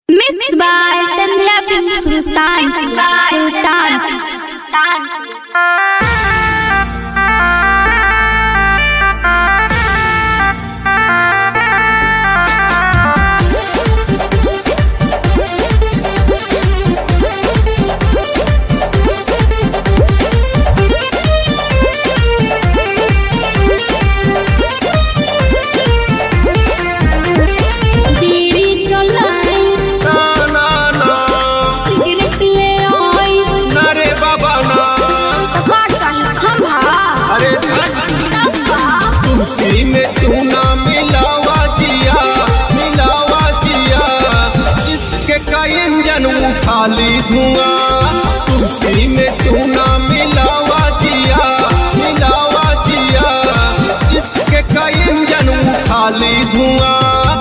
Mixed by Sandhya Pink Sultan. खाली धुआं तुलसी में चूना मिलावा जिया इसके का इंजन खाली धुआं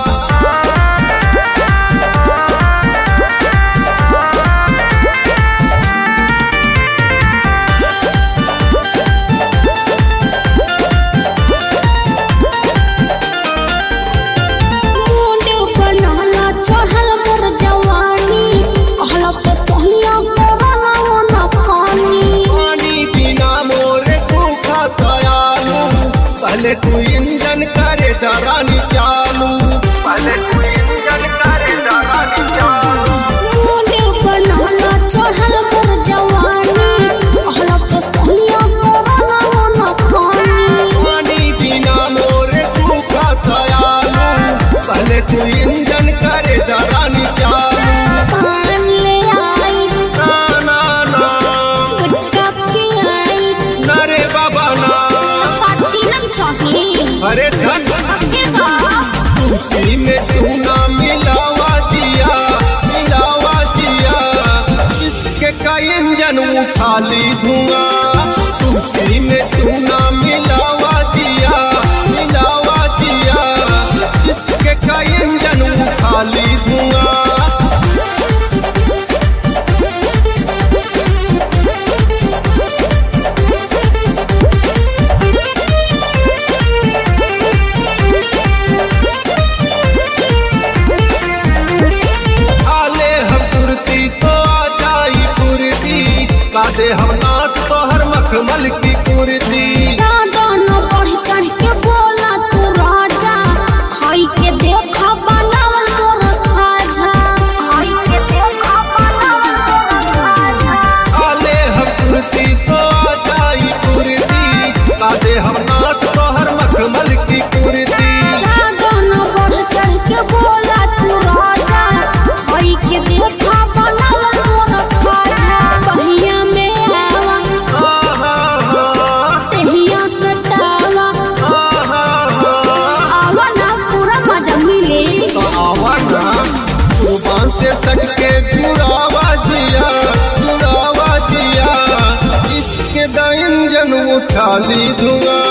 पहले तू इंजन करे दरानी चालू पहले तू इंजन करे दरानी चालू मुंडे बनाना चढ़ल पर जवानी कहला पसलिया कोरोना ना पानी पानी बिना मोरे तू का दयालू पहले तू इंजन करे दरानी चालू पान ले आई ना गुटका पी आई नरे बाबा ना अरे तुलसी में चूना मिलावा जिया इसके का इंजन खाली धुआं तुलसी में चूना मिलावा जिया इसके का इंजन खाली धुआं दे हम नाच तो हर मखमल की कुर्ती दाना बढ़ चढ़ के बोला तू राजा खाई के देखा बनावल मोर खाजा खाई के देखा बनावल मोर खाजा आले हम कुर्ती तो आ जाई कुर्ती दे हम नाच तो हर मखमल की कुर्ती दाना बढ़ चढ़ के बोला तू राजा खाई के देखा बनावल मोर खाजा पहिया से सटके जुड़ावा जिया इसके दा इंजन उठाली धुआं